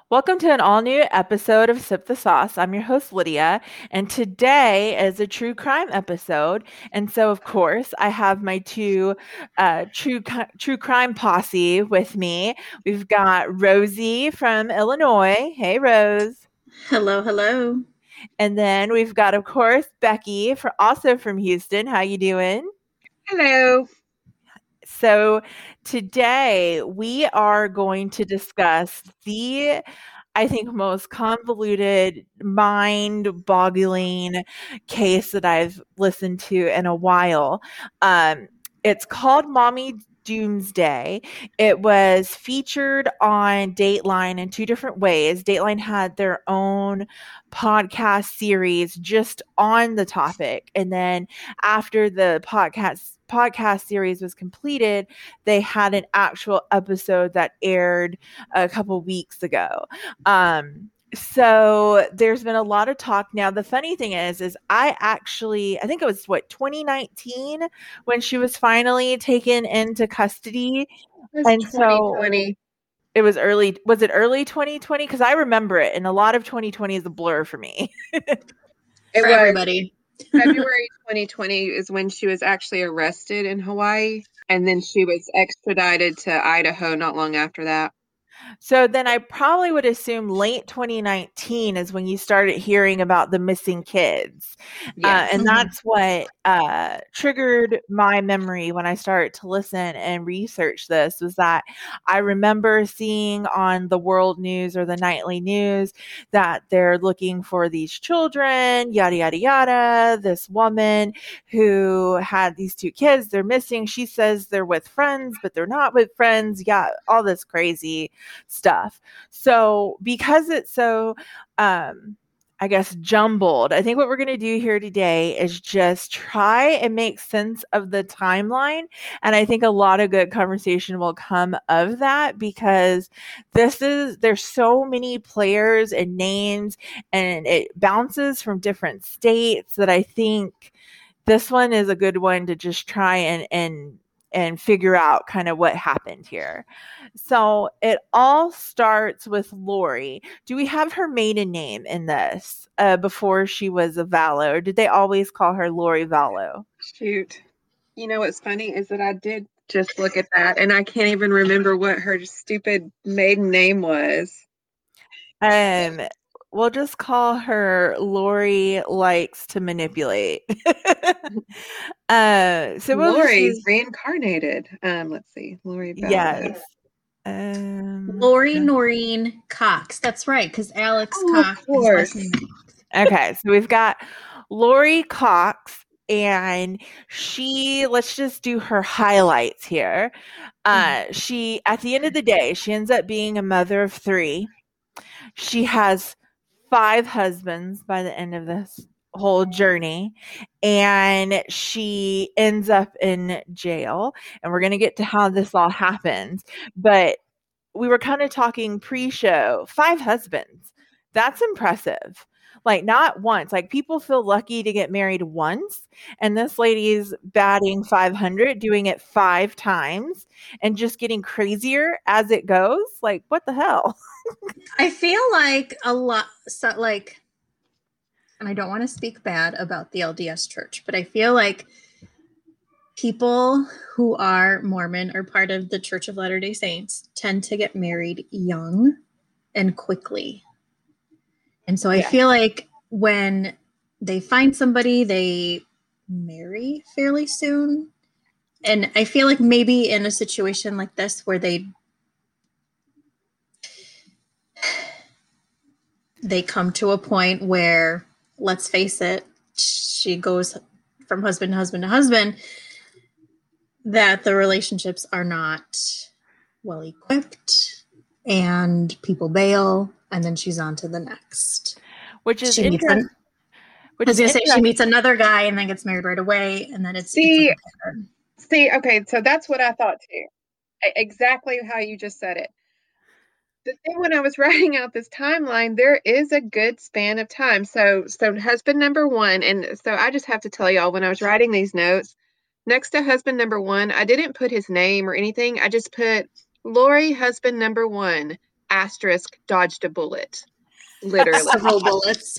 Welcome to an all new episode of Sip the Sauce. I'm your host, Lydia, and today is a true crime episode. And so, of course, I have my two true crime posse with me. We've got Rosie from Illinois. Hey, Rose. Hello, hello. And then we've got, of course, Becky, also from Houston. How you doing? Hello. So today we are going to discuss I think, most convoluted, mind-boggling case that I've listened to in a while. It's called Mommy Doomsday. It was featured on Dateline in two different ways. Dateline had their own podcast series just on the topic, and then after the podcast series was completed, they had an actual episode that aired a couple weeks ago. So there's been a lot of talk now. The funny thing is I think it was 2019 when she was finally taken into custody. And 2020. So it was early. Was it early 2020? Because I remember it, and a lot of 2020 is a blur for me. For everybody. February 2020 is when she was actually arrested in Hawaii, and then she was extradited to Idaho not long after that. So then I probably would assume late 2019 is when you started hearing about the missing kids. Yes. And that's what triggered my memory when I started to listen and research this, was that I remember seeing on the world news or the nightly news that they're looking for these children, yada, yada, yada. This woman who had these two kids, they're missing. She says they're with friends, but they're not with friends. Yeah, all this crazy stuff. So because it's so I guess jumbled, I think what we're going to do here today is just try and make sense of the timeline, and I think a lot of good conversation will come of that, because there's so many players and names, and it bounces from different states, that I think this one is a good one to just try and figure out kind of what happened here. So it all starts with Lori. Do we have her maiden name in this before she was a Vallow? Or did they always call her Lori Vallow? Shoot. You know what's funny is that I did just look at that, and I can't even remember what her stupid maiden name was. We'll just call her Lori Likes to Manipulate. So Lori's reincarnated. Let's see. Lori Vallow. Yes. Lori Noreen Cox. That's right, because Alex Cox. Of course. Okay, so we've got Lori Cox, and let's just do her highlights here. She, at the end of the day, she ends up being a mother of 3. She has 5 husbands by the end of this whole journey, and she ends up in jail, and we're going to get to how this all happens. But we were kind of talking pre-show, 5 husbands. That's impressive. Like, not once. Like, people feel lucky to get married once, and this lady's batting 500, doing it 5 times, and just getting crazier as it goes. Like, what the hell? I feel like a lot, and I don't want to speak bad about the LDS Church, but I feel like people who are Mormon or part of the Church of Latter-day Saints tend to get married young and quickly. And so I feel like when they find somebody, they marry fairly soon. And I feel like maybe in a situation like this where they come to a point where, let's face it, she goes from husband to husband to husband, that the relationships are not well equipped and people bail, and then she's on to the next. Which is she meets another guy and then gets married right away, and then it's okay, so that's what I thought too. Exactly how you just said it. The thing, when I was writing out this timeline, there is a good span of time. So husband number 1, and so I just have to tell y'all, when I was writing these notes, next to husband number 1, I didn't put his name or anything. I just put Lori, husband number 1, asterisk dodged a bullet. Literally. Several bullets.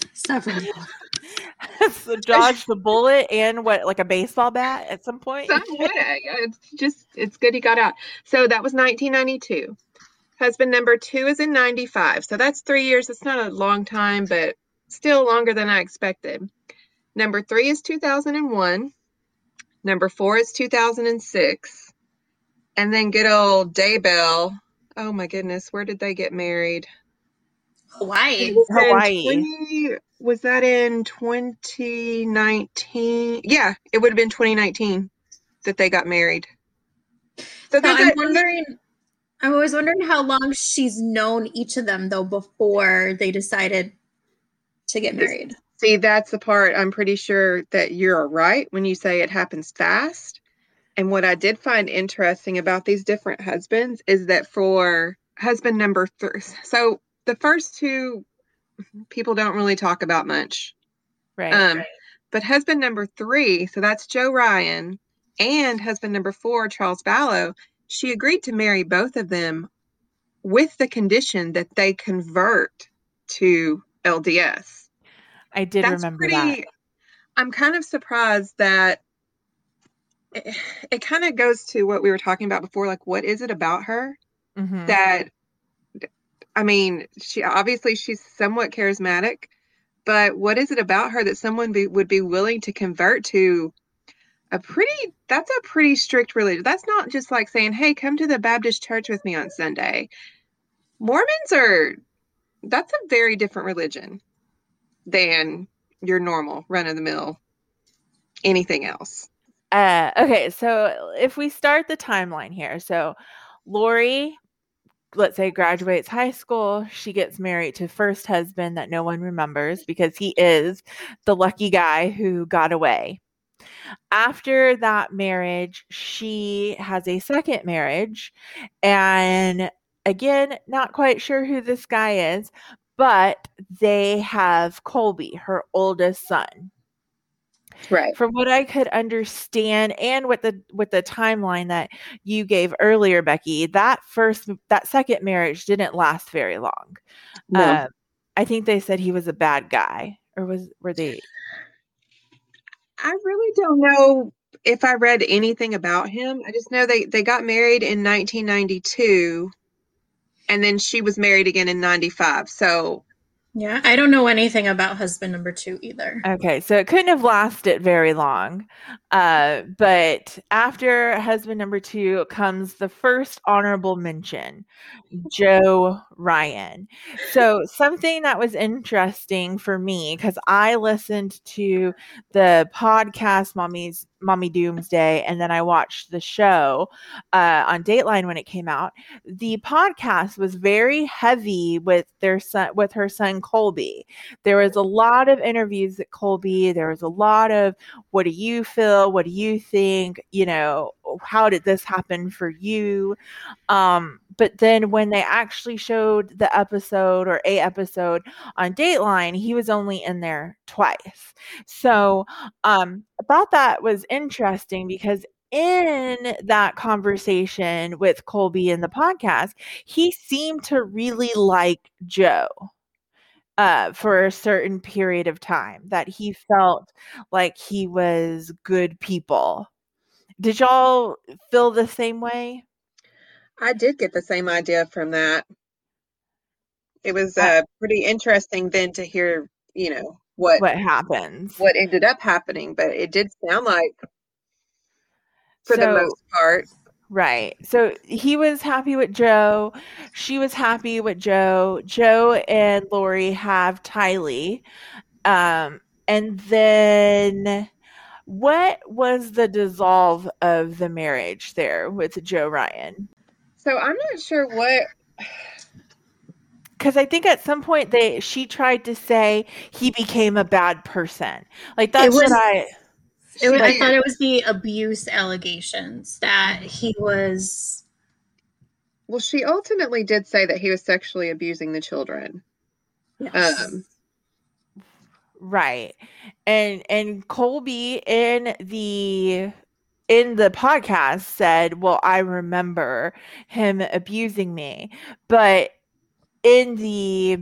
So dodged the bullet and what, like a baseball bat at some point? Somewhat. It's good he got out. So that was 1992. Husband number 2 is in 95. So that's 3 years. It's not a long time, but still longer than I expected. Number 3 is 2001. Number 4 is 2006. And then good old Daybell. Oh my goodness, where did they get married? Hawaii. Was that in 2019? Yeah, it would have been 2019 that they got married. So I'm always wondering how long she's known each of them, though, before they decided to get married. See, that's the part I'm pretty sure that you're right when you say it happens fast. And what I did find interesting about these different husbands is that for husband number 3, so the first 2 people don't really talk about much. Right. But husband number 3, so that's Joe Ryan, and husband number 4, Charles Ballow, she agreed to marry both of them with the condition that they convert to LDS. I did remember that. I'm kind of surprised that it kind of goes to what we were talking about before, like, what is it about her that, I mean, she's somewhat charismatic, but what is it about her that someone would be willing to convert to that's a pretty strict religion. That's not just like saying, hey, come to the Baptist church with me on Sunday. Mormons that's a very different religion than your normal run-of-the-mill anything else. Okay, so if we start the timeline here, so Lori, let's say, graduates high school, she gets married to first husband that no one remembers because he is the lucky guy who got away. After that marriage, she has a second marriage, and again, not quite sure who this guy is, but they have Colby, her oldest son. Right. From what I could understand, and with the timeline that you gave earlier, Becky, that second marriage didn't last very long. No. I think they said he was a bad guy, or were they? I really don't know if I read anything about him. I just know they got married in 1992, and then she was married again in 95. So yeah, I don't know anything about husband number 2 either. Okay, so it couldn't have lasted very long. But after husband number 2 comes the first honorable mention, Joe Ryan. So something that was interesting for me, because I listened to the podcast Mommy Doomsday, and then I watched the show on Dateline when it came out. The podcast was very heavy with her son Colby. There was a lot of interviews with Colby. There was a lot of, what do you feel? What do you think? How did this happen for you? But then when they actually showed the episode or a episode on Dateline, he was only in there twice. So I thought that was interesting because in that conversation with Colby in the podcast, he seemed to really like Joe. For a certain period of time, that he felt like he was good people. Did y'all feel the same way? I did get the same idea from that. It was pretty interesting then to hear, what happens, what ended up happening, but it did sound like, for the most part. Right. So he was happy with Joe. She was happy with Joe. Joe and Lori have Tylee. And then what was the dissolve of the marriage there with Joe Ryan? So I'm not sure what... Because I think at some point she tried to say he became a bad person. Like, that's what I... I thought it was the abuse allegations that he was. Well, she ultimately did say that he was sexually abusing the children. Yes. Right. And Colby in the podcast said, well, I remember him abusing me. But in the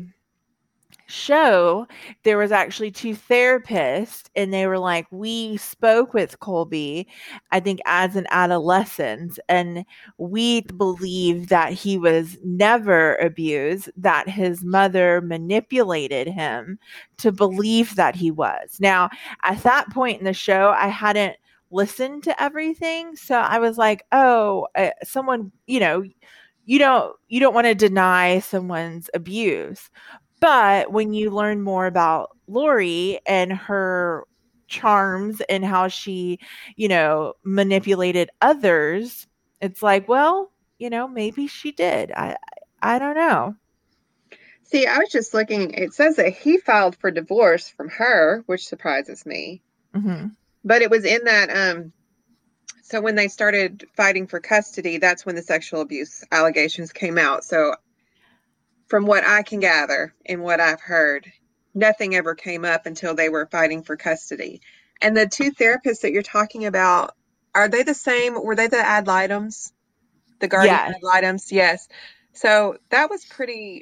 show, there was actually two therapists, and they were like, we spoke with Colby, I think, as an adolescent, and we believe that he was never abused, that his mother manipulated him to believe that he was. Now, at that point in the show, I hadn't listened to everything, so I was like, oh, someone, you don't want to deny someone's abuse. But when you learn more about Lori and her charms and how she, manipulated others, it's like, well, maybe she did. I don't know. See, I was just looking. It says that he filed for divorce from her, which surprises me. Mm-hmm. But it was in that. So when they started fighting for custody, that's when the sexual abuse allegations came out. So from what I can gather and what I've heard, nothing ever came up until they were fighting for custody. And the two therapists that you're talking about, are they the same? Were they the ad litems? The guardian ad litems? Yes. So that was pretty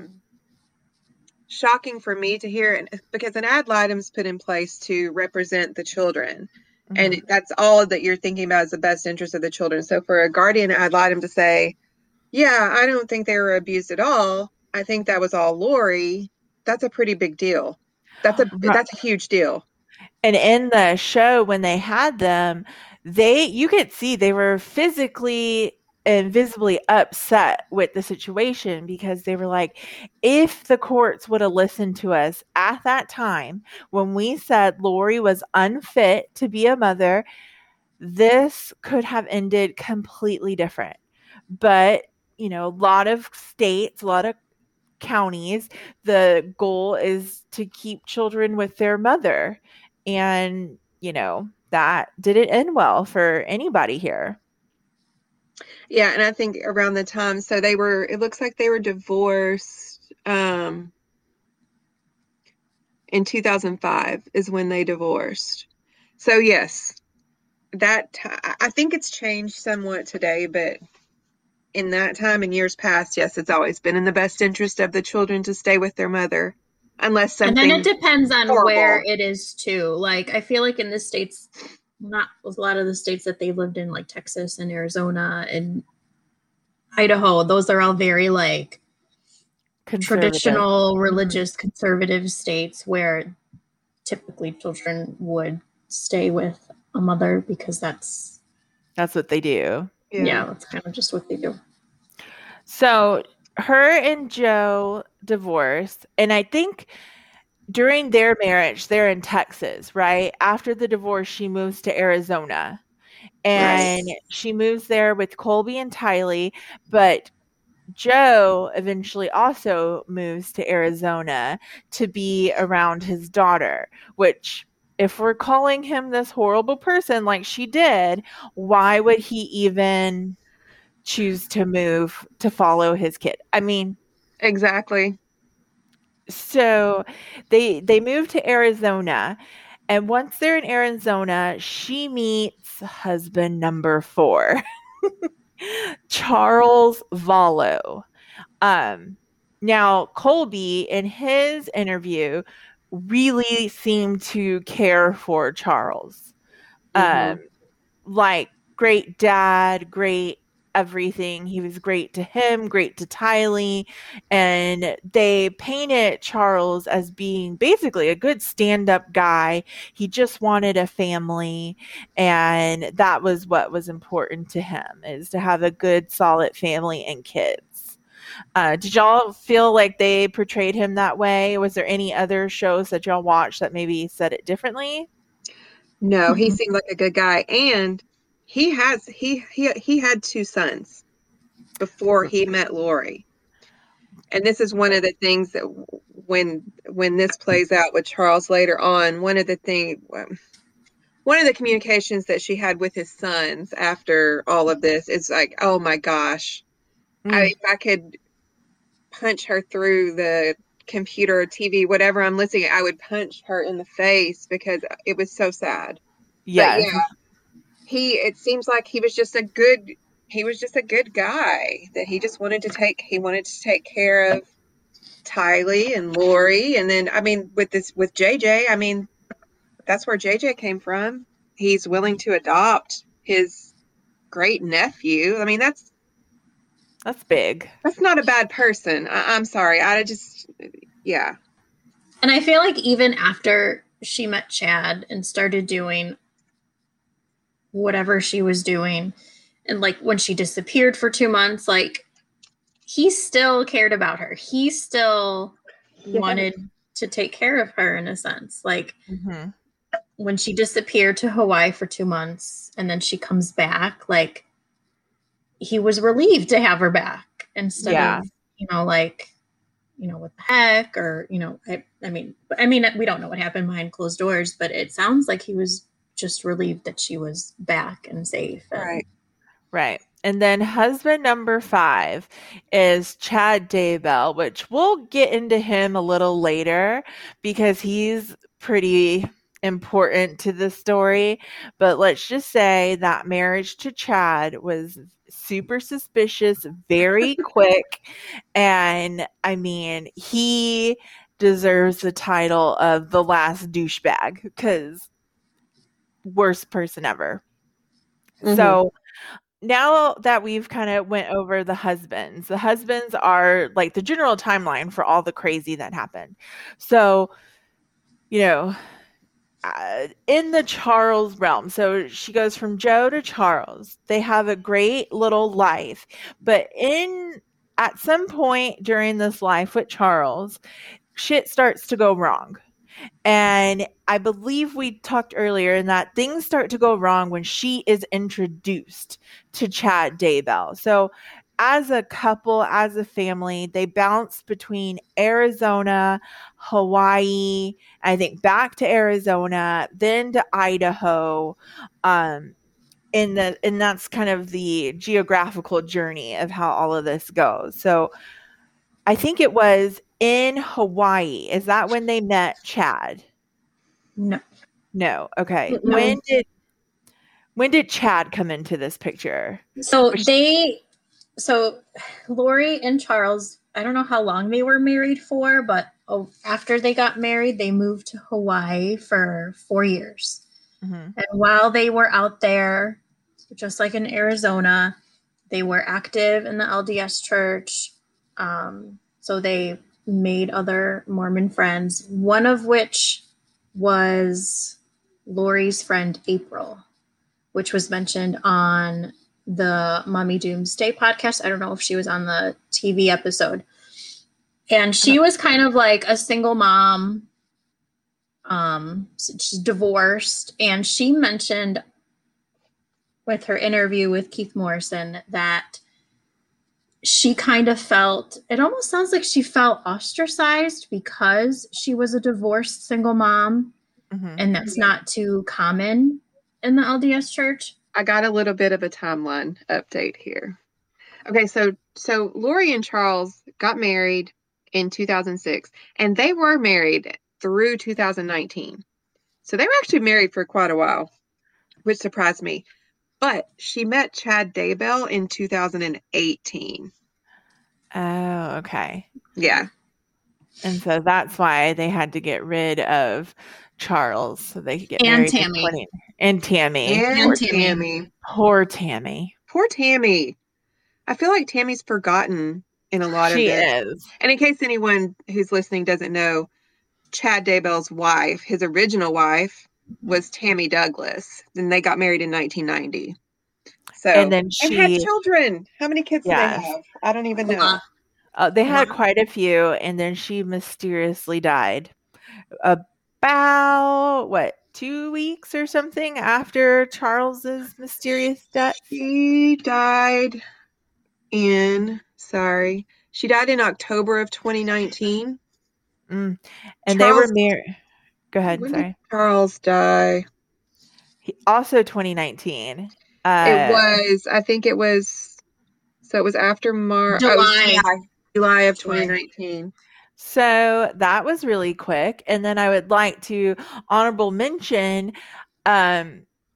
shocking for me to hear, because an ad litem's put in place to represent the children. Mm-hmm. And that's all that you're thinking about is the best interest of the children. So for a guardian ad litem to say, yeah, I don't think they were abused at all, I think that was all Lori, that's a pretty big deal. That's a huge deal. And in the show, when they had them, you could see they were physically and visibly upset with the situation, because they were like, if the courts would have listened to us at that time when we said Lori was unfit to be a mother, this could have ended completely different. But, a lot of states, a lot of counties, the goal is to keep children with their mother. And, that didn't end well for anybody here. Yeah, and I think around the time, so it looks like they were divorced in 2005 is when they divorced. So yes, I think it's changed somewhat today, but in that time and years past, yes, it's always been in the best interest of the children to stay with their mother, unless something. And then it depends on horrible. Where it is too. Like, I feel like in the states, not a lot of the states that they lived in, like Texas and Arizona and Idaho, those are all very like traditional, religious, conservative states where typically children would stay with a mother because that's what they do. Yeah, that's kind of just what they do. So her and Joe divorced, and I think during their marriage, they're in Texas, right? After the divorce, she moves to Arizona, and she moves there with Colby and Tylee, but Joe eventually also moves to Arizona to be around his daughter, which, if we're calling him this horrible person like she did, why would he even choose to move to follow his kid? I mean, exactly. So they move to Arizona, and once they're in Arizona, she meets husband number 4, Charles Vallow. Now, Colby, in his interview, really seemed to care for Charles. Like, great dad, great everything. He was great to him, great to Tylee, and they painted Charles as being basically a good stand-up guy. He just wanted a family, and that was what was important to him, is to have a good, solid family and kids. Did y'all feel like they portrayed him that way? Was there any other shows that y'all watched that maybe said it differently? No, he seemed like a good guy, and he had 2 sons before he met Lori. And this is one of the things that when this plays out with Charles later on, one of the communications that she had with his sons after all of this is like, oh my gosh, if I could punch her through the computer or TV, whatever I'm listening, I would punch her in the face because it was so sad. Yes. But yeah, it seems like he was just a good guy that he just wanted to take care of Tylee and Lori, and then with JJ, that's where JJ came from. He's willing to adopt his great nephew. That's big. That's not a bad person. I'm sorry. Yeah. And I feel like even after she met Chad and started doing whatever she was doing, and like when she disappeared for 2 months, like he still cared about her. He still wanted to take care of her in a sense. Like when she disappeared to Hawaii for 2 months and then she comes back, like he was relieved to have her back instead of, what the heck, or, I mean, we don't know what happened behind closed doors, but it sounds like he was just relieved that she was back and safe. Right. And then husband number 5 is Chad Daybell, which we'll get into him a little later because he's pretty important to the story. But let's just say that marriage to Chad was super suspicious, very quick. And he deserves the title of the last douchebag because worst person ever. So now that we've kind of went over the husbands are like the general timeline for all the crazy that happened. So, in the Charles realm, so she goes from Joe to Charles. They have a great little life, but at some point during this life with Charles, shit starts to go wrong. And I believe we talked earlier in that things start to go wrong when she is introduced to Chad Daybell. So as a couple, as a family, they bounce between Arizona, Hawaii, I think back to Arizona, then to Idaho. And that's kind of the geographical journey of how all of this goes. So I think it was in Hawaii. Is that when they met Chad? No. Okay. No. When did Chad come into this picture? So Lori and Charles, I don't know how long they were married for, but after they got married, they moved to Hawaii for 4 years. And while they were out there, just like in Arizona, they were active in the LDS church. So they made other Mormon friends, one of which was Lori's friend April, which was mentioned on the Mommy Doomsday podcast. I don't know if she was on the TV episode. And she was kind of like a single mom. She's divorced. And she mentioned with her interview with Keith Morrison that she kind of felt, it almost sounds like she felt ostracized because she was a divorced single mom. And that's not too common in the LDS church. I got a little bit of a timeline update here. Okay, so Lori and Charles got married in 2006, and they were married through 2019. So they were actually married for quite a while, which surprised me. But she met Chad Daybell in 2018. Oh, okay. Yeah. And so that's why they had to get rid of Charles so they could get married to Tammy. And Tammy. Poor Tammy. Poor Tammy. I feel like Tammy's forgotten in a lot of this. She is. And in case anyone who's listening doesn't know, Chad Daybell's wife, his original wife, was Tammy Douglas. And they got married in 1990. So, and then she had children. How many kids did they have? I don't even know. They had quite a few, and then she mysteriously died. About 2 weeks or something after Charles's mysterious death? She died in October of 2019. And they were married. Go ahead. When sorry. Did Charles die? Also 2019. I think it was after July of 2019. So that was really quick. And then I would like to honorable mention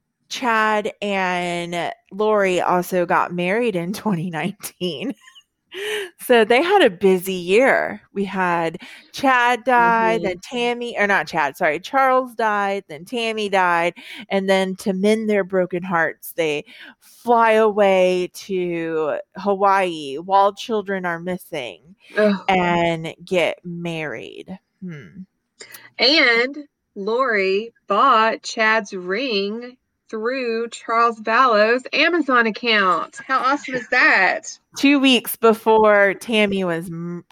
Chad and Lori also got married in 2019. So they had a busy year. We had Chad died, then Tammy, or not Chad, sorry, Charles died, then Tammy died. And then to mend their broken hearts, they fly away to Hawaii while children are missing and get married. And Lori bought Chad's ring through Charles Vallow's Amazon account. How awesome is that? 2 weeks before Tammy was,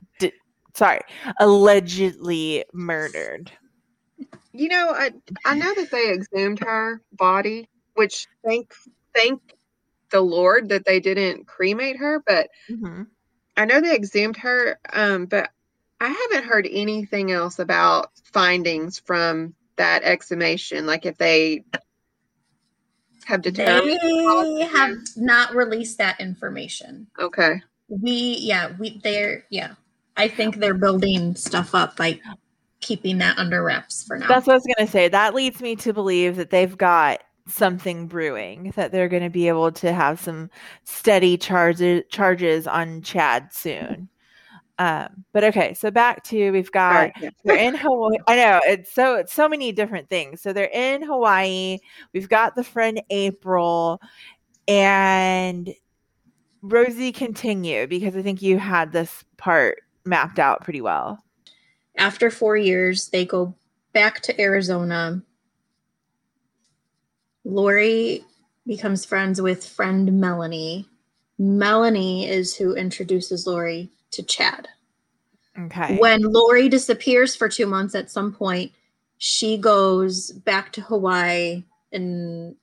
allegedly murdered. You know, I know that they exhumed her body, which thank the Lord that they didn't cremate her, but I know they exhumed her, but I haven't heard anything else about findings from that exhumation, like if they have determined. They have not released that information. Okay. I think they're building stuff up by keeping that under wraps for now. That's what I was going to say. That leads me to believe that they've got something brewing, that they're going to be able to have some steady charges on Chad soon. But okay, so back to they're in Hawaii. I know it's so many different things. So they're in Hawaii. We've got the friend April, and Rosie, continue, because I think you had this part mapped out pretty well. After 4 years, they go back to Arizona. Lori becomes friends with friend Melanie. Melanie is who introduces Lori to Chad. Okay. When Lori disappears for 2 months at some point, she goes back to Hawaii and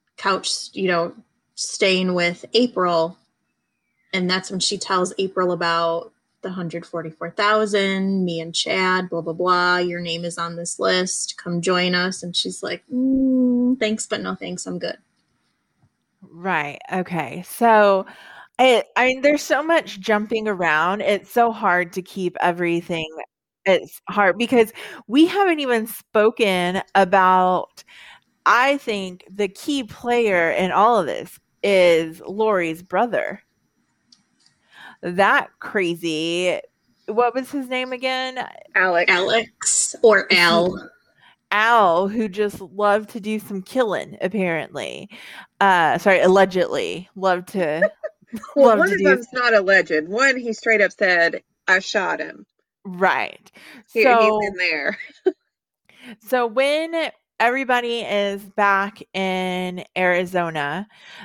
staying with April. And that's when she tells April about the 144,000, me and Chad, blah, blah, blah. Your name is on this list. Come join us. And she's like, thanks, but no thanks. I'm good. Right. Okay. So I mean, there's so much jumping around. It's so hard to keep everything. It's hard because we haven't even spoken about, I think, the key player in all of this is Lori's brother. That crazy, what was his name again? Alex or Al. Al, who just loved to do some killing, apparently. Allegedly loved to. Well, one of them's not alleged. One, he straight up said, I shot him. Right. He's in there. So when everybody is back in Arizona,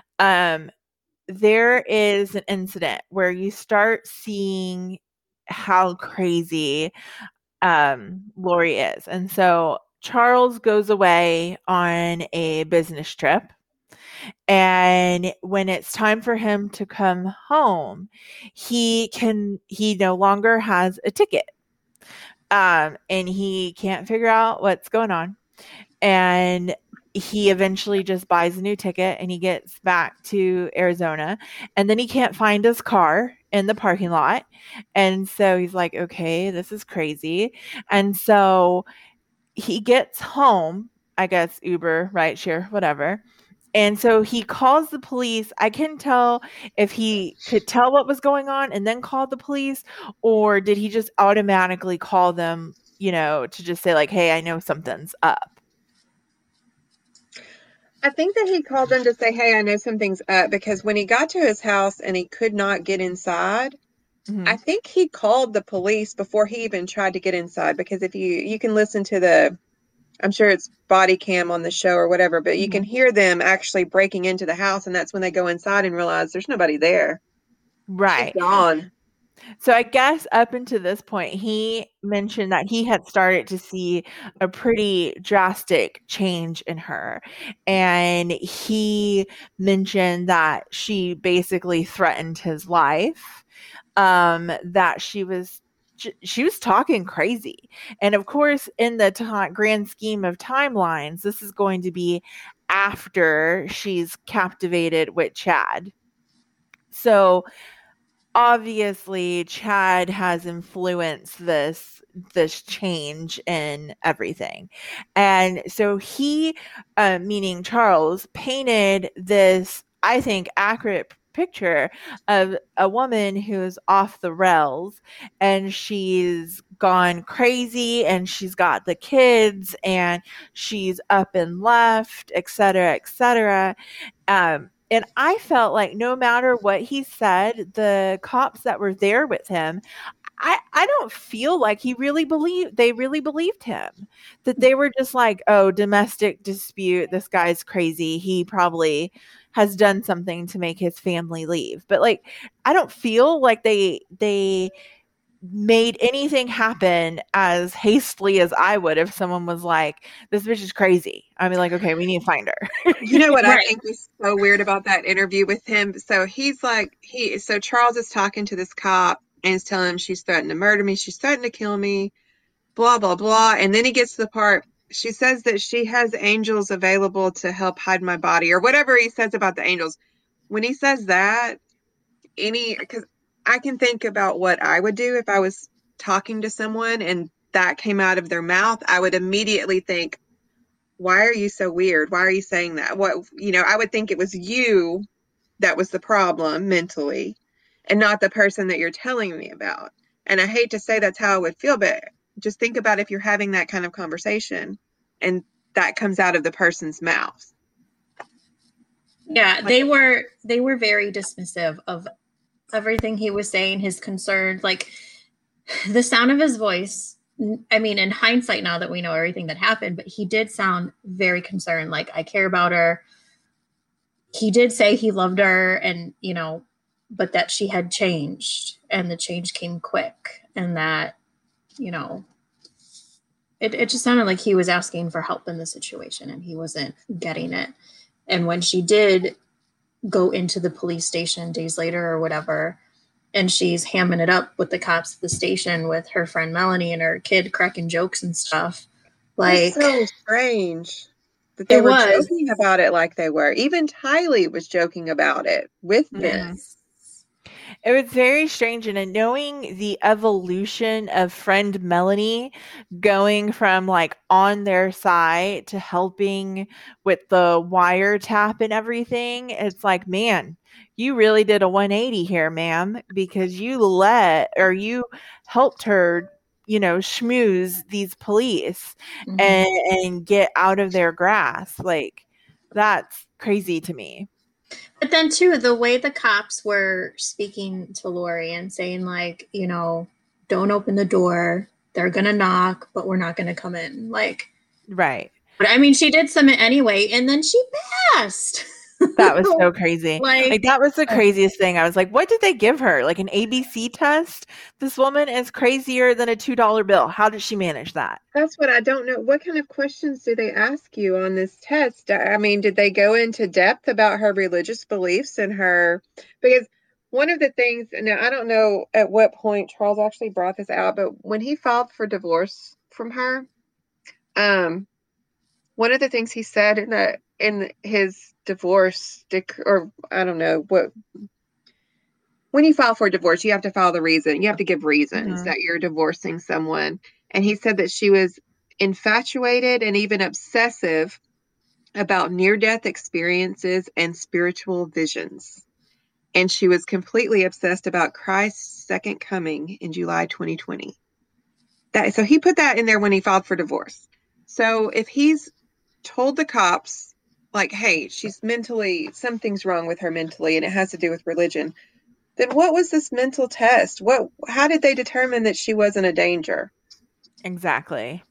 there is an incident where you start seeing how crazy Lori is. And so Charles goes away on a business trip. And when it's time for him to come home, he no longer has a ticket. And he can't figure out what's going on. And he eventually just buys a new ticket and he gets back to Arizona, and then he can't find his car in the parking lot. And so he's like, okay, this is crazy. And so he gets home, I guess Uber, rideshare, whatever. And so he calls the police. I couldn't tell if he could tell what was going on and then call the police, or did he just automatically call them, to just say like, hey, I know something's up. I think that he called them to say, hey, I know something's up, because when he got to his house and he could not get inside, I think he called the police before he even tried to get inside, because if you can listen to I'm sure it's body cam on the show or whatever, but you can hear them actually breaking into the house, and that's when they go inside and realize there's nobody there. Right. She's gone. So I guess up until this point, he mentioned that he had started to see a pretty drastic change in her. And he mentioned that she basically threatened his life, that she was talking crazy. And of course, in the grand scheme of timelines, this is going to be after she's captivated with Chad. So obviously Chad has influenced this change in everything. And so he, meaning Charles, painted this, I think, accurate picture of a woman who's off the rails, and she's gone crazy, and she's got the kids, and she's up and left, etc., etc. And I felt like no matter what he said, the cops that were there with him, I don't feel like they really believed him. That they were just like, oh, domestic dispute, this guy's crazy. He probably has done something to make his family leave. But like, I don't feel like they made anything happen as hastily as I would if someone was like, this bitch is crazy. I'd be like, okay, we need to find her. You know what Right. I think was so weird about that interview with him? So he's like, so Charles is talking to this cop and he's telling him she's threatened to murder me, she's threatened to kill me, blah, blah, blah. And then he gets to the part, she says that she has angels available to help hide my body, or whatever he says about the angels. When he says that, because I can think about what I would do if I was talking to someone and that came out of their mouth. I would immediately think, why are you so weird? Why are you saying that? I would think it was you that was the problem mentally and not the person that you're telling me about. And I hate to say that's how I would feel, but just think about if you're having that kind of conversation and that comes out of the person's mouth. Yeah, they were very dismissive of everything he was saying, his concerns, like the sound of his voice. I mean, in hindsight, now that we know everything that happened, but he did sound very concerned. Like, I care about her. He did say he loved her, and, but that she had changed, and the change came quick, and that, it just sounded like he was asking for help in the situation and he wasn't getting it. And when she did go into the police station days later or whatever, and she's hamming it up with the cops at the station with her friend Melanie and her kid cracking jokes and stuff. Like, it's so strange that they were joking about it like they were. Even Tylee was joking about it with them. It was very strange, and knowing the evolution of friend Melanie going from like on their side to helping with the wiretap and everything, it's like, man, you really did a 180 here, ma'am, because you helped her, schmooze these police and get out of their grasp. Like, that's crazy to me. But then, too, the way the cops were speaking to Lori and saying, like, don't open the door. They're going to knock, but we're not going to come in. Like, right. But I mean, she did submit anyway, and then she passed. That was so crazy. Like, that was the craziest thing. I was like, what did they give her? Like an ABC test? This woman is crazier than a $2 bill. How did she manage that? That's what I don't know. What kind of questions do they ask you on this test? I mean, did they go into depth about her religious beliefs and because one of the things, now I don't know at what point Charles actually brought this out, but when he filed for divorce from her, one of the things he said in his divorce, or I don't know what, when you file for divorce, you have to file the reason. You have to give reasons that you're divorcing someone. And he said that she was infatuated and even obsessive about near-death experiences and spiritual visions. And she was completely obsessed about Christ's second coming in July 2020. So he put that in there when he filed for divorce. So if he's told the cops, like, hey, something's wrong with her mentally, and it has to do with religion, then what was this mental test? How did they determine that she wasn't a danger? Exactly.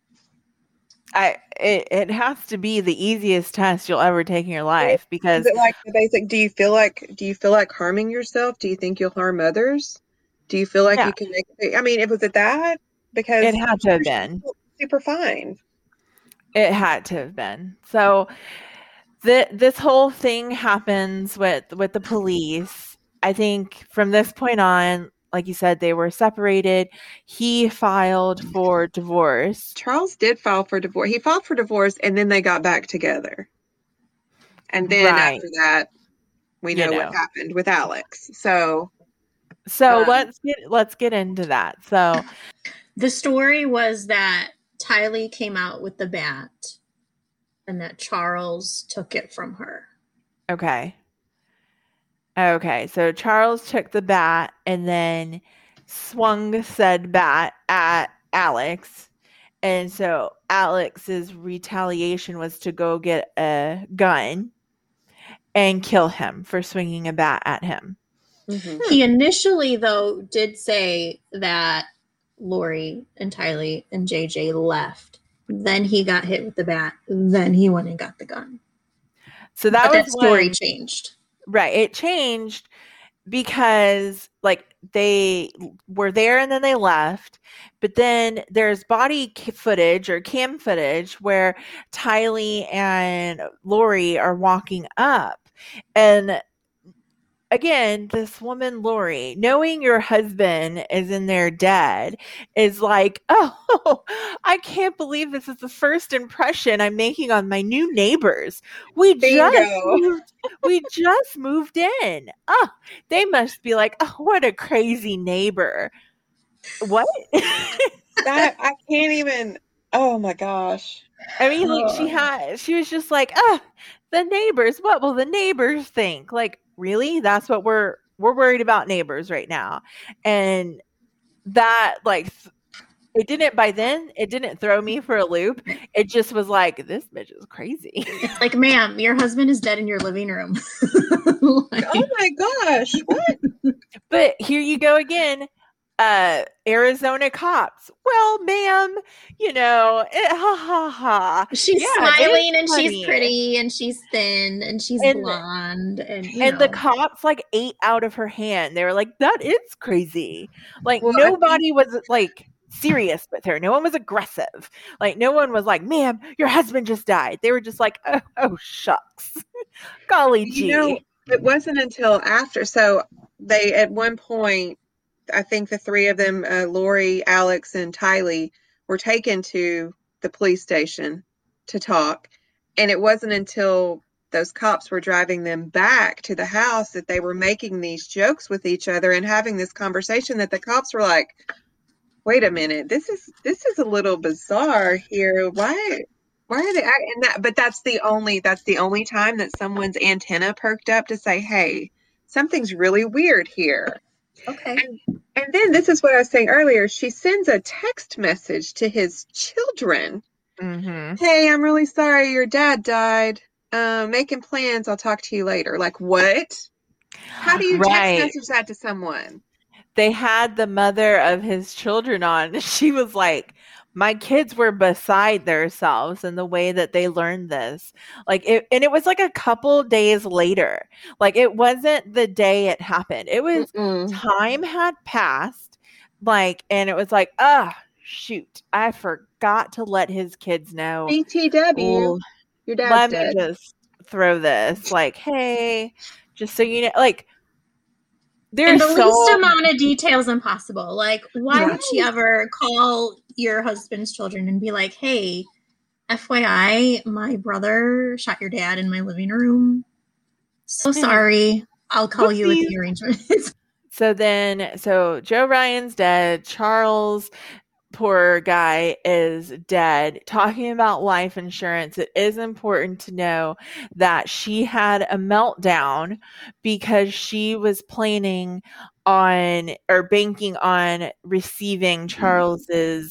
It has to be the easiest test you'll ever take in your life, because is it like the basic, do you feel like harming yourself? Do you think you'll harm others? Do you feel like you can was it that? Because it had to have been super fine. It had to have been. So this whole thing happens with the police. I think from this point on, like you said, they were separated. He filed for divorce. Charles did file for divorce. He filed for divorce, and then they got back together. And then after that, we know what happened with Alex. So let's get into that. So the story was that Tylee came out with the bat and that Charles took it from her. Okay. Okay, so Charles took the bat and then swung said bat at Alex. And so Alex's retaliation was to go get a gun and kill him for swinging a bat at him. Mm-hmm. He initially, though, did say that Lori and Tylee and JJ left. Then he got hit with the bat. Then he went and got the gun. So that story changed. Right. It changed because like they were there and then they left. But then there's body footage or cam footage where Tylee and Lori are walking up. And again, this woman, Lori, knowing your husband is in there dead, is like, oh, I can't believe this is the first impression I'm making on my new neighbors. We just moved in. Oh, they must be like, oh, what a crazy neighbor. What? I can't even. Oh my gosh. I mean, like she was just like, oh, the neighbors. What will the neighbors think? Like, really? That's what we're worried about, neighbors right now. And that, like, it didn't throw me for a loop. It just was like, this bitch is crazy. It's like, ma'am, your husband is dead in your living room. Like, oh my gosh, what? But here you go again. Arizona cops. Well, ma'am, ha ha ha. She's smiling and she's pretty and she's thin and she's blonde and the cops like ate out of her hand. They were like, that is crazy. Like, nobody was like serious with her. No one was aggressive. Like, no one was like, ma'am, your husband just died. They were just like, oh shucks. Golly gee. It wasn't until after. So they, at one point, I think the three of them, Lori, Alex, and Tylee, were taken to the police station to talk. And it wasn't until those cops were driving them back to the house that they were making these jokes with each other and having this conversation that the cops were like, wait a minute, this is a little bizarre here. Why are they acting that? But that's the only time that someone's antenna perked up to say, hey, something's really weird here. Okay. And then this is what I was saying earlier. She sends a text message to his children. Mm-hmm. Hey, I'm really sorry your dad died. Making plans. I'll talk to you later. Like, what? How do you text message that to someone? They had the mother of his children on. She was like, my kids were beside themselves in the way that they learned this. Like, it was like a couple days later. Like, it wasn't the day it happened. It was time had passed. Like, and it was like, shoot, I forgot to let his kids know. BTW, your dad's dead. Let me just throw this. Like, hey, just so you know, like, there's the least amount of details impossible. Like, why would she ever call your husband's children and be like, hey, FYI, my brother shot your dad in my living room. So sorry. I'll call you with the arrangements. So Joe Ryan's dead. Charles, poor guy, is dead. Talking about life insurance, it is important to know that she had a meltdown because she was planning on or banking on receiving Charles's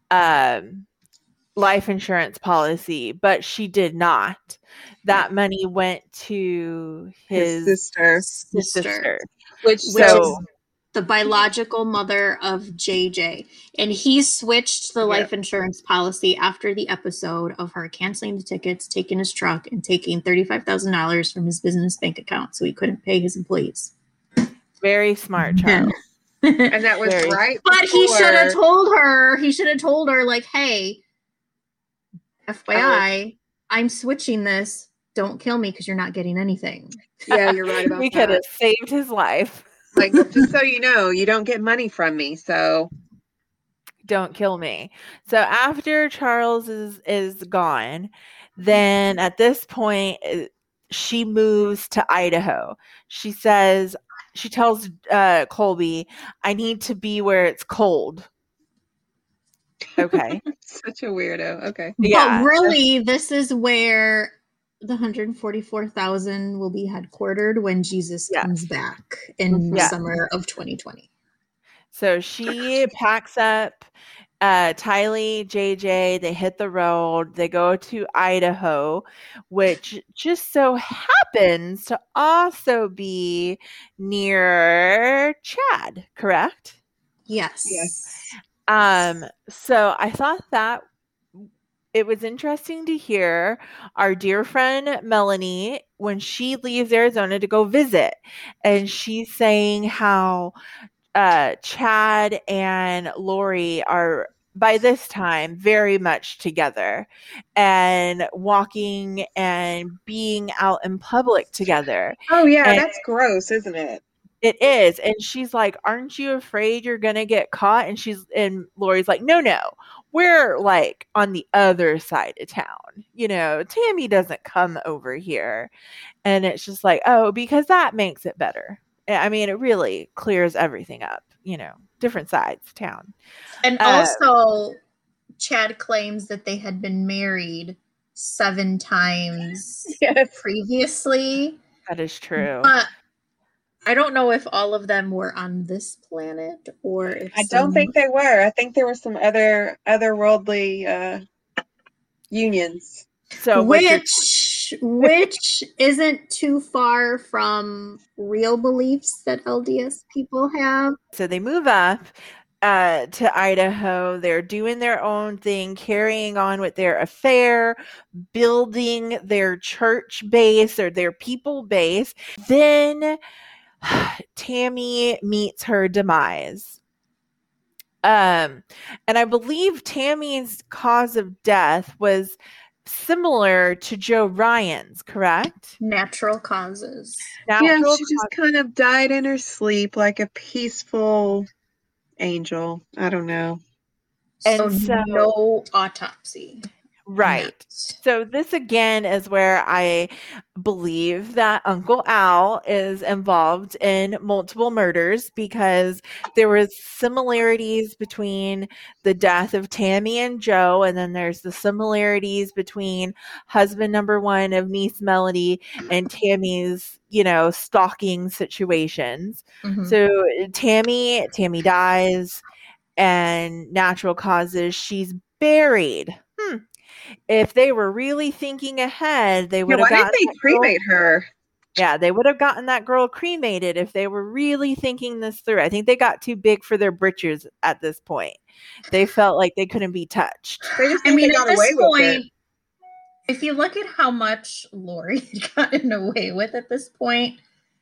life insurance policy, but she did not. That money went to his sister. Which is the biological mother of JJ. And he switched the life insurance policy after the episode of her canceling the tickets, taking his truck, and taking $35,000 from his business bank account so he couldn't pay his employees. Very smart, Charles. And that was right. But he should have told her, like, hey, FYI, I'm switching this. Don't kill me because you're not getting anything. Yeah, you're right about that. We could have saved his life. Like, just so you know, you don't get money from me, so don't kill me. So after Charles is gone, then at this point, she moves to Idaho. She tells Colby, I need to be where it's cold. Okay. Such a weirdo. Okay. Yeah. But really, this is where the 144,000 will be headquartered when Jesus comes back in summer of 2020. So she packs up Tylee, JJ, they hit the road. They go to Idaho, which just so happens to also be near Chad, correct? Yes. So I thought that it was interesting to hear our dear friend Melanie when she leaves Arizona to go visit, and she's saying how Chad and Lori are by this time very much together and walking and being out in public together. Oh yeah, and that's gross, isn't it? It is. And she's like, aren't you afraid you're going to get caught? And Lori's like, no, we're like on the other side of town. You know, Tammy doesn't come over here. And it's just like, oh, because that makes it better. I mean, it really clears everything up, you know, different sides of town. And also, Chad claims that they had been married 7 times previously. That is true. But I don't know if all of them were on this planet or if I don't think they were. I think there were some otherworldly unions. So which isn't too far from real beliefs that LDS people have. So they move up to Idaho. They're doing their own thing, carrying on with their affair, building their church base or their people base. Then Tammy meets her demise. And I believe Tammy's cause of death was similar to Joe Ryan's, correct? Natural causes. She just kind of died in her sleep like a peaceful angel. I don't know. And so no autopsy. Right. So this again is where I believe that Uncle Al is involved in multiple murders, because there was similarities between the death of Tammy and Joe, and then there's the similarities between husband number 1 of niece Melody and Tammy's, you know, stalking situations. Mm-hmm. So Tammy dies, and natural causes, she's buried. If they were really thinking ahead, they would have gotten. Why didn't they cremate her? Yeah, they would have gotten that girl cremated if they were really thinking this through. I think they got too big for their britches at this point. They felt like they couldn't be touched. They just got away with it. If you look at how much Lori had gotten away with at this point,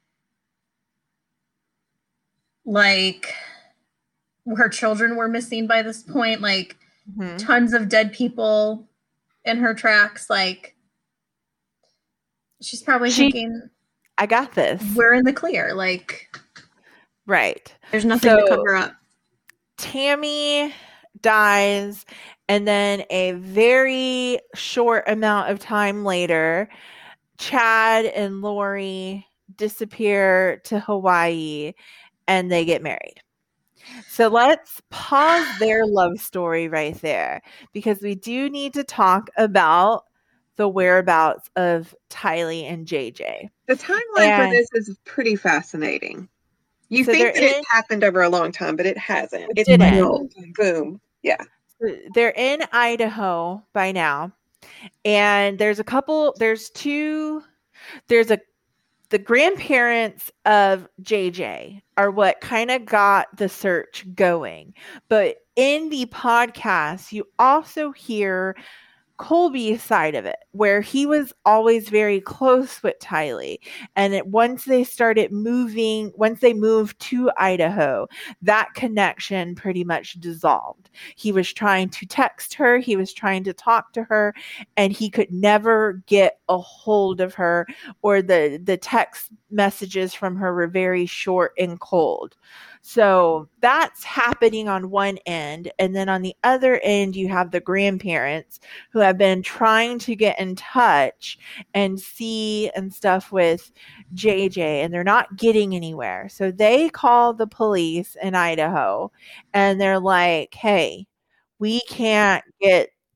like her children were missing by this point, like tons of dead people in her tracks, like she's probably thinking, I got this. We're in the clear, like right. There's nothing to cover up. Tammy dies, and then a very short amount of time later, Chad and Lori disappear to Hawaii and they get married. So let's pause their love story right there, because we do need to talk about the whereabouts of Tylee and JJ. The timeline for this is pretty fascinating. You think that it happened over a long time, but it hasn't. It's boom. Yeah. So they're in Idaho by now. And the grandparents of JJ are what kind of got the search going. But in the podcast, you also hear Colby's side of it, where he was always very close with Tylee. And once they moved to Idaho, that connection pretty much dissolved. He was trying to text her, he was trying to talk to her, and he could never get a hold of her, or the text messages from her were very short and cold. So that's happening on one end. And then on the other end, you have the grandparents who have been trying to get in touch and see and stuff with JJ, and they're not getting anywhere. So they call the police in Idaho, and they're like, hey, we can't get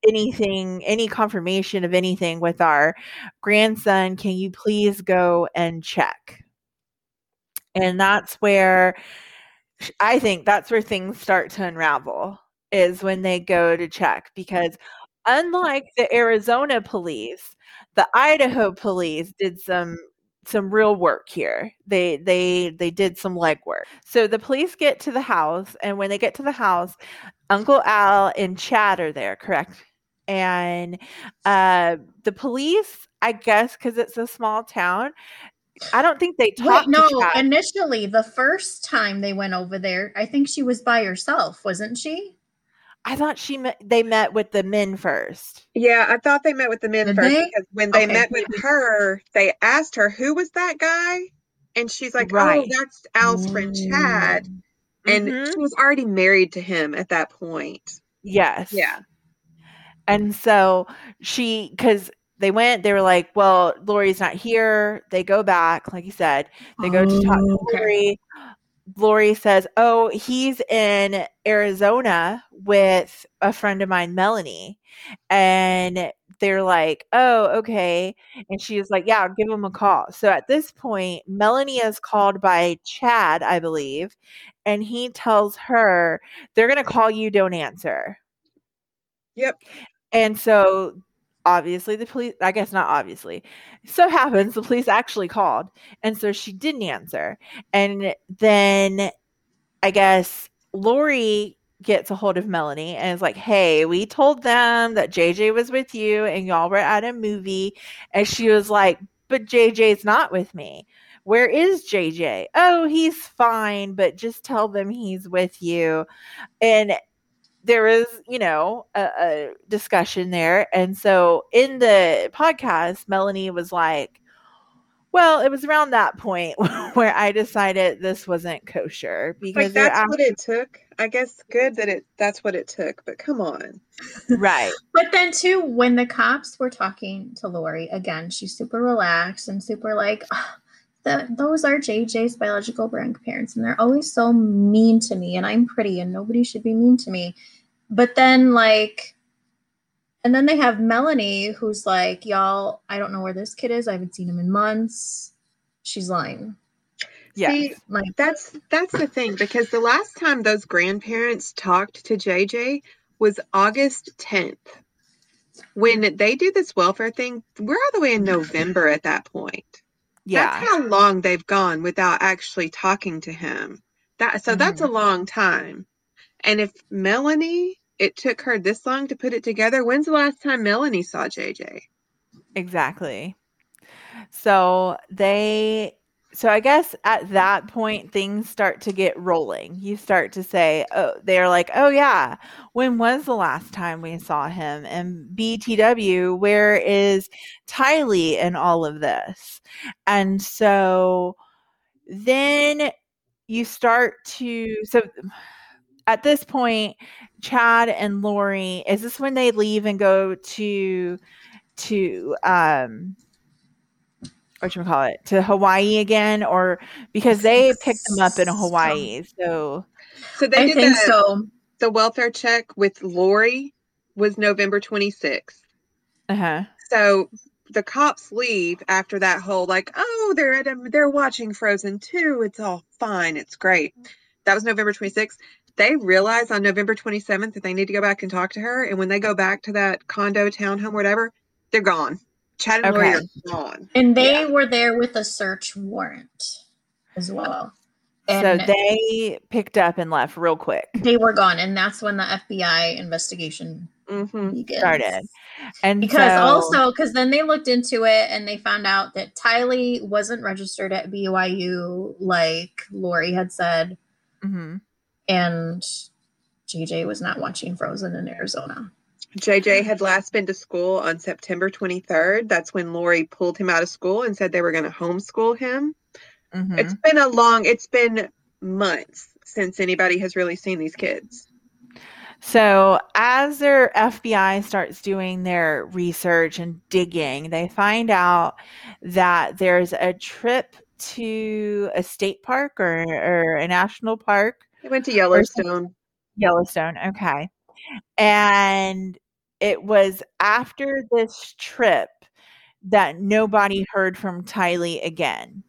any confirmation of anything with our grandson. Can you please go and check? And that's where I think that's where things start to unravel, is when they go to check, because unlike the Arizona police, the Idaho police did some real work here. They did some legwork. So the police get to the house, and when they get to the house, Uncle Al and Chad are there, correct? And the police, I guess, because it's a small town, I don't think they talked no, to Chad. initially, the first time they went over there, I think she was by herself, wasn't she? I thought they met with the men first. Yeah, I thought they met with the men Did first they? because when they Okay. met with her, they asked her, who was that guy? And she's like, Right. oh, that's Al's friend Chad. And she was already married to him at that point. Yes. Yeah. And so because they were like, well, Lori's not here. They go back, like you said, they go to talk to Lori. Lori says, oh, he's in Arizona with a friend of mine, Melanie. And they're like, oh, okay. And she was like, yeah, I'll give him a call. So at this point, Melanie is called by Chad, I believe. And he tells her, they're going to call you, don't answer. Yep. And so obviously the police, I guess not obviously, so happens the police actually called. And so she didn't answer. And then I guess Lori gets a hold of Melanie and is like, hey, we told them that JJ was with you and y'all were at a movie. And she was like, but JJ's not with me. Where is JJ? Oh, he's fine, but just tell them he's with you. And there is, a discussion there. And so in the podcast, Melanie was like, well, it was around that point where I decided this wasn't kosher, because like that's what it took. I guess good that that's what it took, but come on. Right. But then too, when the cops were talking to Lori, again, she's super relaxed and super like, those are JJ's biological grandparents, and they're always so mean to me, and I'm pretty, and nobody should be mean to me. But then and then they have Melanie, who's like, y'all, I don't know where this kid is. I haven't seen him in months. She's lying. See, that's the thing, because the last time those grandparents talked to JJ was August 10th. When they do this welfare thing, we're all the way in November at that point. Yeah. That's how long they've gone without actually talking to him. That's a long time. And if Melanie, it took her this long to put it together, when's the last time Melanie saw JJ? Exactly. So I guess at that point, things start to get rolling. You start to say, oh, they're like, oh yeah, when was the last time we saw him? And BTW, where is Tylee in all of this? And so then you start so at this point, Chad and Lori, is this when they leave and go to whatchamacallit, to Hawaii again, or because they picked them up in Hawaii. So they did the welfare check with Lori was November 26th. Uh-huh. So the cops leave after that whole like, oh, they're watching Frozen 2. It's all fine. It's great. That was November 26th. They realize on November 27th that they need to go back and talk to her. And when they go back to that condo, townhome, whatever, they're gone. Chad and Lori are gone. And they were there with a search warrant as well. And so they picked up and left real quick. They were gone. And that's when the FBI investigation started. And because then they looked into it and they found out that Tylee wasn't registered at BYU like Lori had said. Mm-hmm. And JJ was not watching Frozen in Arizona. JJ had last been to school on September 23rd. That's when Lori pulled him out of school and said they were going to homeschool him. Mm-hmm. It's been months since anybody has really seen these kids. So as their FBI starts doing their research and digging, they find out that there's a trip to a state park or a national park. They went to Yellowstone. Yellowstone, okay. And it was after this trip that nobody heard from Tylee again.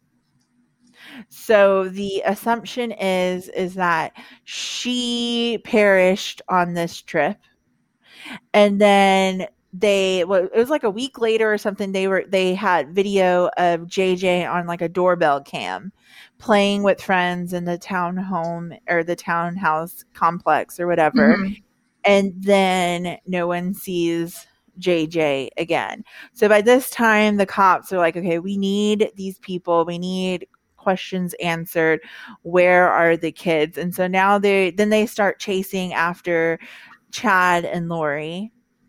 So the assumption is that she perished on this trip, and then it was like a week later or something. They had video of JJ on like a doorbell cam, playing with friends in the townhome or the townhouse complex or whatever, and then no one sees JJ again. So by this time, the cops are like, okay, we need these people. We need questions answered. Where are the kids? And so now they start chasing after Chad and Lori,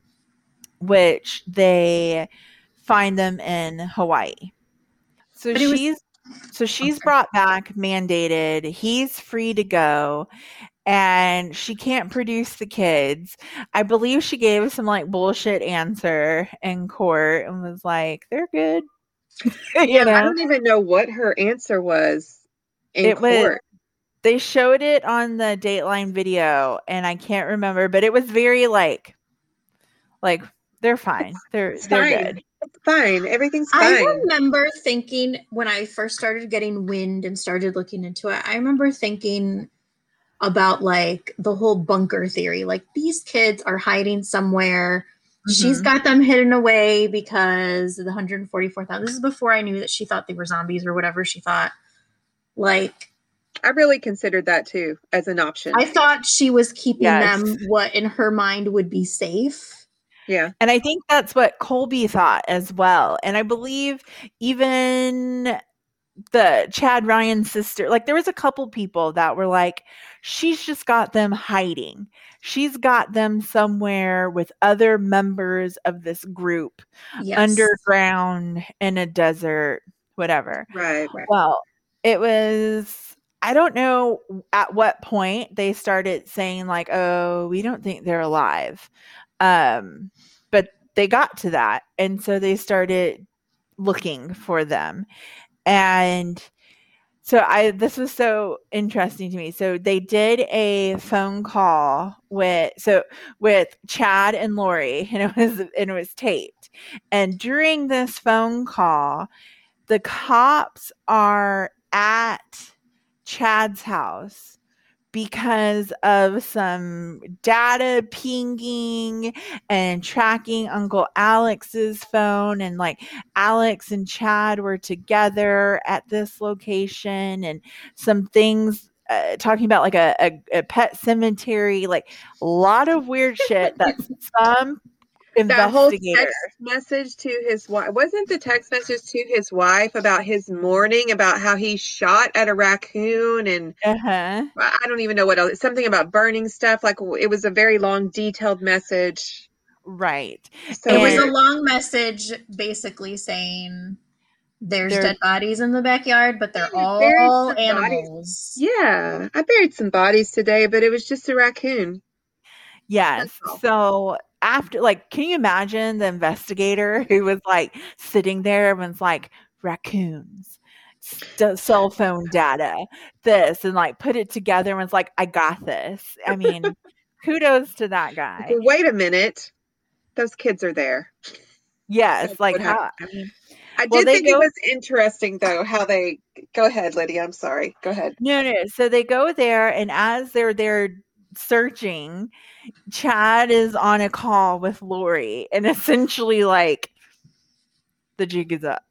which they find them in Hawaii. So she's brought back, mandated. He's free to go. And she can't produce the kids. I believe she gave some like bullshit answer in court and was like, they're good. I don't even know what her answer was in court. They showed it on the Dateline video, and I can't remember, but it was very like they're fine. They're good. It's fine. Everything's fine. I remember thinking when I first started getting wind and started looking into it, I remember thinking about like the whole bunker theory. Like, these kids are hiding somewhere. She's got them hidden away because of the 144,000. This is before I knew that she thought they were zombies or whatever she thought. Like, I really considered that too as an option. I thought she was keeping them what in her mind would be safe. Yeah. And I think that's what Colby thought as well. And I believe even the Chad Ryan's sister, like there was a couple people that were like, she's just got them hiding. She's got them somewhere with other members of this group, underground in a desert, whatever. Right. Well, it was, I don't know at what point they started saying like, oh, we don't think they're alive. But they got to that. And so they started looking for them. And so this was so interesting to me. So they did a phone call with Chad and Lori, and it was taped. And during this phone call, the cops are at Chad's house because of some data pinging and tracking Uncle Alex's phone, and like Alex and Chad were together at this location, and some things talking about like a pet cemetery, like a lot of weird shit that some that whole text message to his wife, wasn't the text message to his wife about his mourning, about how he shot at a raccoon, and I don't even know what else, something about burning stuff. Like, it was a very long, detailed message. Right. So it was a long message basically saying there's dead bodies in the backyard, but they're all animals. Yeah. I buried some bodies today, but it was just a raccoon. Yes. So after, like, can you imagine the investigator who was like sitting there and was like, raccoons, cell phone data, this, and like put it together and was like, I got this. I mean, kudos to that guy. Well, wait a minute. Those kids are there. Yes. That's like how, I did think it was interesting though, how they go ahead, Lydia. I'm sorry. Go ahead. No. So they go there, and as they're there searching, Chad is on a call with Lori, and essentially like the jig is up.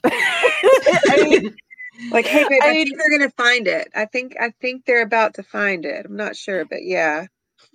I mean, like, hey babe, I think they're gonna find it. I think they're about to find it. I'm not sure, but yeah.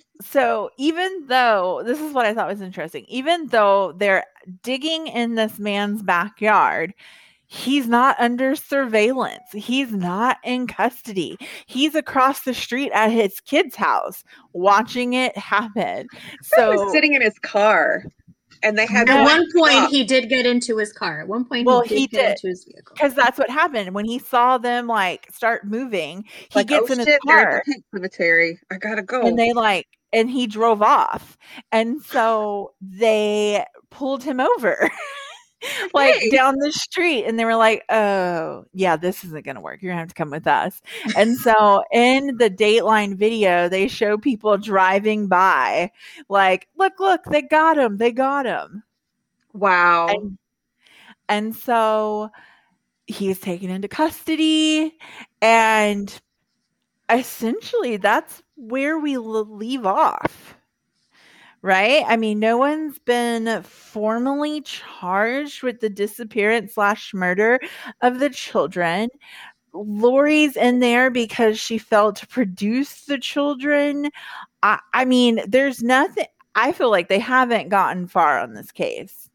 So even though, this is what I thought was interesting, even though they're digging in this man's backyard, he's not under surveillance. He's not in custody. He's across the street at his kid's house watching it happen. So he was sitting in his car, and they had at one point he did get into his car. At one point, he did get into his vehicle, because that's what happened when he saw them like start moving. He gets in his car. They're at the pet cemetery. I gotta go. And he drove off, and so they pulled him over. like Hey. down the street, and they were like, oh yeah, this isn't gonna work, you're gonna have to come with us. And so in the Dateline video, they show people driving by like, look, they got him. Wow. And so he's taken into custody, and essentially that's where we leave off. Right? I mean, no one's been formally charged with the disappearance / murder of the children. Lori's in there because she failed to produce the children. I mean, there's nothing. I feel like they haven't gotten far on this case.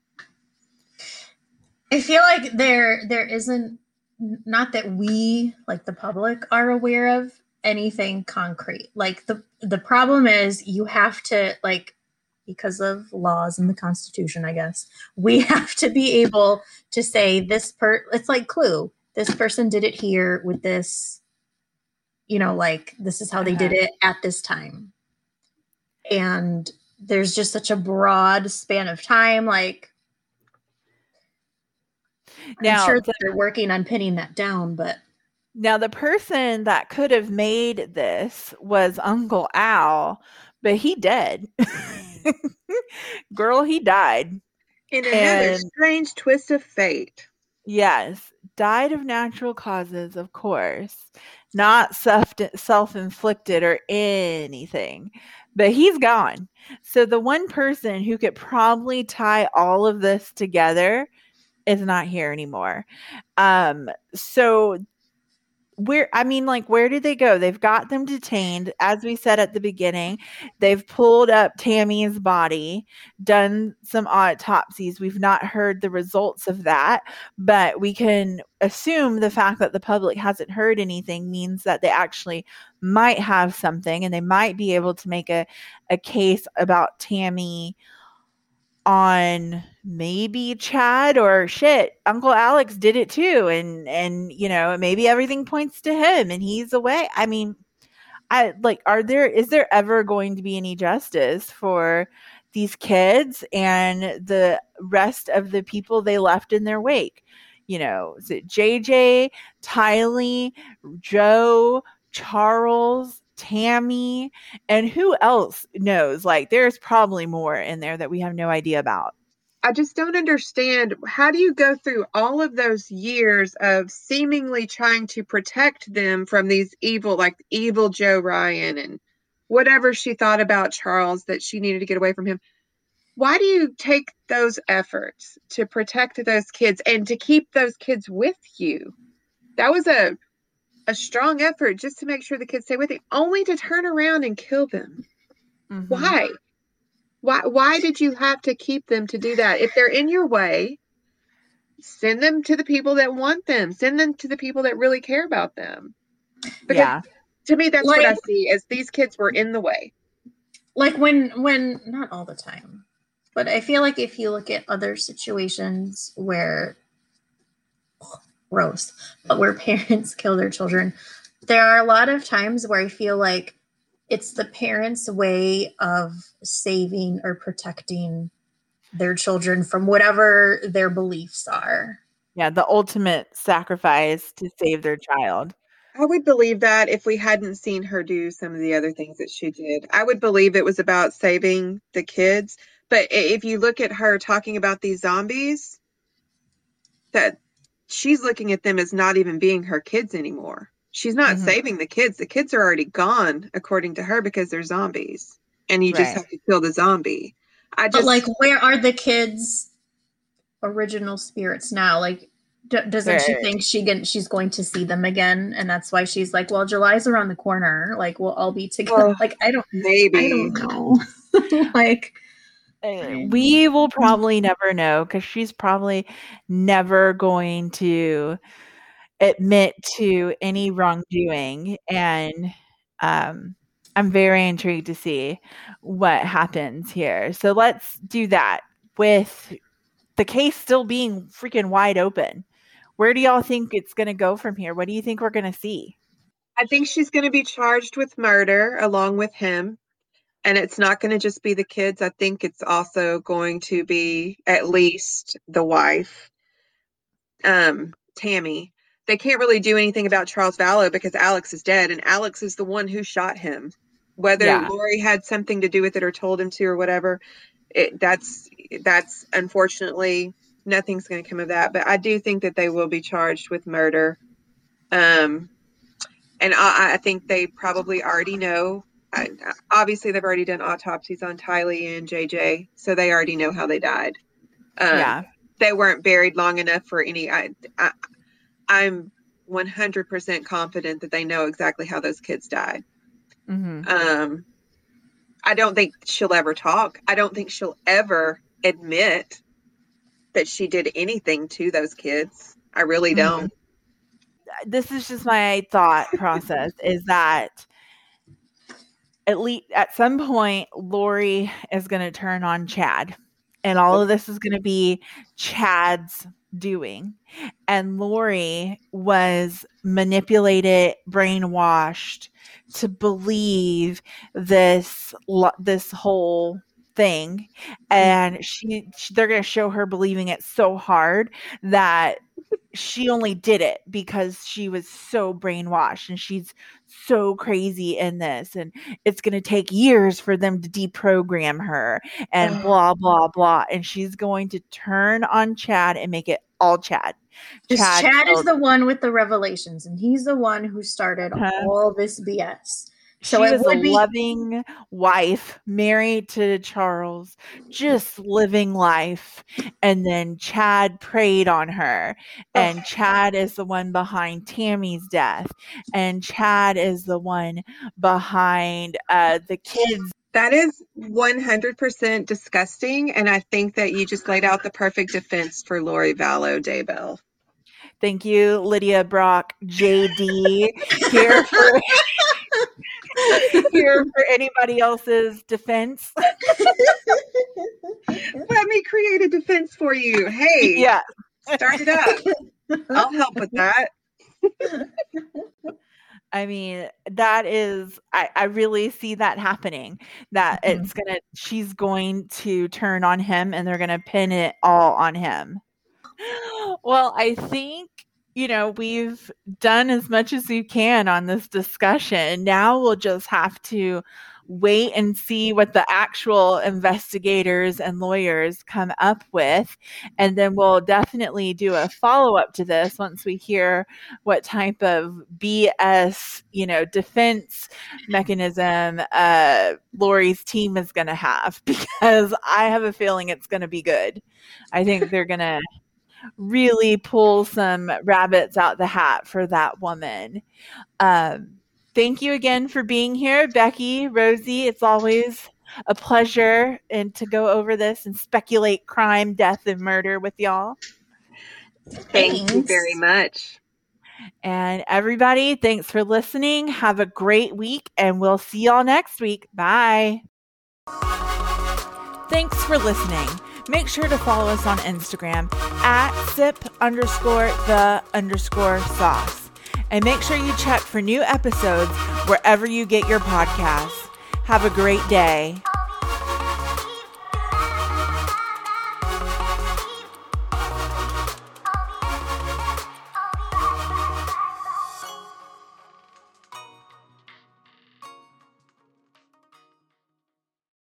I feel like there isn't, not that we, like the public, are aware of anything concrete. Like the problem is you have to, like, because of laws and the Constitution, I guess, we have to be able to say it's like Clue. This person did it here with this, like this is how they did it at this time. And there's just such a broad span of time. Like, now, I'm sure they're working on pinning that down, but. Now, the person that could have made this was Uncle Al, but he dead. Girl, he died. In another strange twist of fate. Yes. Died of natural causes, of course. Not self-inflicted or anything. But he's gone. So the one person who could probably tie all of this together is not here anymore. So where did they go? They've got them detained. As we said at the beginning, they've pulled up Tammy's body, done some autopsies. We've not heard the results of that, but we can assume the fact that the public hasn't heard anything means that they actually might have something, and they might be able to make a case about Tammy on maybe Chad, or shit, Uncle Alex did it too, and maybe everything points to him and he's away. I mean, is there ever going to be any justice for these kids and the rest of the people they left in their wake? Is it JJ, Tylee, Joe, Charles, Tammy, and who else knows? Like, there's probably more in there that we have no idea about. I just don't understand. How do you go through all of those years of seemingly trying to protect them from these evil Joe Ryan and whatever she thought about Charles, that she needed to get away from him? Why do you take those efforts to protect those kids and to keep those kids with you? That was a strong effort just to make sure the kids stay with you, only to turn around and kill them. Mm-hmm. Why did you have to keep them to do that? If they're in your way, send them to the people that want them. Send them to the people that really care about them. Because to me, that's what I see, as these kids were in the way. Like when not all the time, but I feel like if you look at other situations where gross, but where parents kill their children, there are a lot of times where I feel like it's the parents' way of saving or protecting their children from whatever their beliefs are. Yeah, the ultimate sacrifice to save their child. I would believe that if we hadn't seen her do some of the other things that she did. I would believe it was about saving the kids. But if you look at her talking about these zombies, that she's looking at them as not even being her kids anymore. She's not saving the kids. The kids are already gone, according to her, because they're zombies. And you just have to kill the zombie. But where are the kids' original spirits now? Like, doesn't she think she's going to see them again? And that's why she's like, well, July's around the corner. Like, we'll all be together. I don't know. We will probably never know, because she's probably never going to admit to any wrongdoing, and I'm very intrigued to see what happens here. So let's do that with the case still being freaking wide open. Where do y'all think it's going to go from here? What do you think we're going to see? I think she's going to be charged with murder along with him. And it's not going to just be the kids. I think it's also going to be at least the wife, Tammy. They can't really do anything about Charles Vallow because Alex is dead, and Alex is the one who shot him. Whether Lori had something to do with it or told him to or whatever, that's unfortunately nothing's going to come of that. But I do think that they will be charged with murder. And I think they probably already know. Obviously, they've already done autopsies on Tylee and JJ, so they already know how they died. They weren't buried long enough for any. I'm 100% confident that they know exactly how those kids died. Mm-hmm. I don't think she'll ever talk. I don't think she'll ever admit that she did anything to those kids. I really don't. This is just my thought process is that at least at some point, Lori is going to turn on Chad, and all of this is going to be Chad's doing. And Lori was manipulated, brainwashed to believe this whole thing, and they're going to show her believing it so hard that she only did it because she was so brainwashed and she's so crazy in this, and it's going to take years for them to deprogram her and blah, blah, blah. And she's going to turn on Chad and make it all Chad. Chad is the one with the revelations, and he's the one who started all this BS. So she was a loving wife, married to Charles, just living life. And then Chad preyed on her. And Chad is the one behind Tammy's death. And Chad is the one behind the kids. That is 100% disgusting. And I think that you just laid out the perfect defense for Lori Vallow Daybell. Thank you, Lydia Brock, JD, here for... Here for anybody else's defense. Let me create a defense for you. Hey, yeah, start it up. I'll help with that. I mean, that is, I really see that happening. That she's going to turn on him, and they're going to pin it all on him. Well, I think, we've done as much as we can on this discussion. Now we'll just have to wait and see what the actual investigators and lawyers come up with. And then we'll definitely do a follow-up to this once we hear what type of BS, defense mechanism Lori's team is going to have, because I have a feeling it's going to be good. I think they're going to really pull some rabbits out the hat for that woman. Thank you again for being here, Becky, Rosie. It's always a pleasure to go over this and speculate crime, death, and murder with y'all. Thank you very much. And everybody, thanks for listening. Have a great week, and we'll see y'all next week. Bye. Thanks for listening. Make sure to follow us on Instagram @sip_the_sauce. And make sure you check for new episodes wherever you get your podcasts. Have a great day.